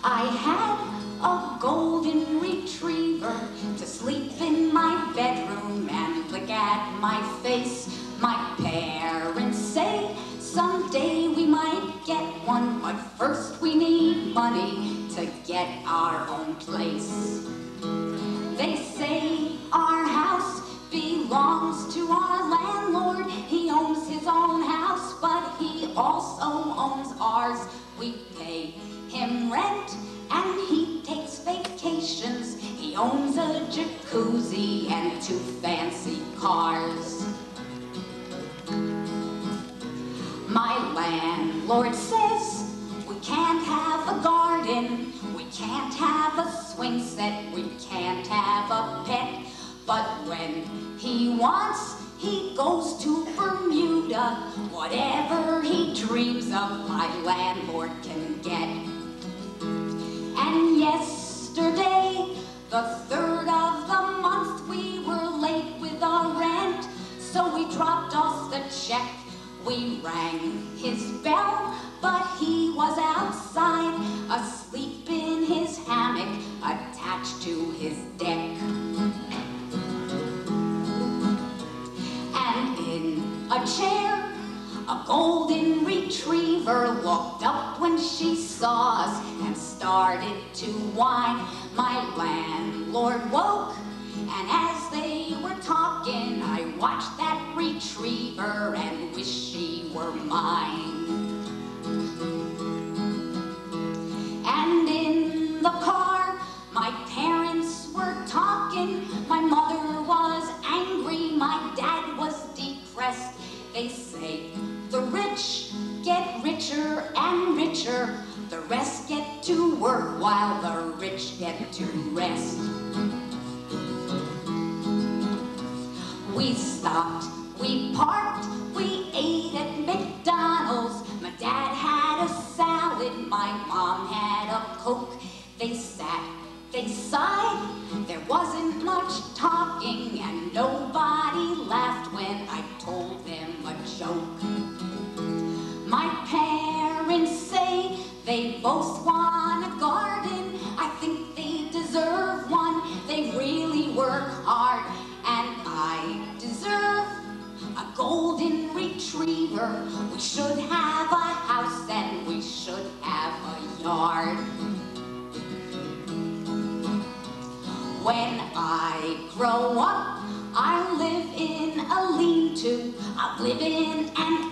I had a golden retriever to sleep in my bedroom and lick at my face. My parents say someday we might get one, but first we need money to get our own place. They say our house belongs to our landlord. He owns his own house, but he also owns ours. We pay him rent and he takes vacations. He owns a jacuzzi and 2 fancy cars. My landlord says we can't have a garden, we can't have a swing set, we can't have a pet. But when he wants, he goes to Bermuda. Whatever he dreams of, my landlord can get. And yesterday, the 3rd of the month, we were late with our rent, so we dropped off the check. We rang his bell, but he was outside, asleep in his hammock attached to his deck. And in a chair, a golden retriever looked up when she saw us and started to whine. My landlord woke, and as they were talking, I watched that retriever and wished she were mine. And in the car, my parents were talking. My mother was angry, my dad was depressed. They say the rich get richer and richer, the rest get to work while the rich get to rest. We stopped, we parked, we ate at McDonald's. My dad had a salad, my mom had a Coke. They sat, they sighed, there wasn't much talking, and nobody laughed when I told them a joke. My parents say they both want a garden. I think they deserve one. They really work hard, and I deserve a golden retriever. We should have a house and we should have a yard. When I grow up, I'll live in a lean-to. I'll live in an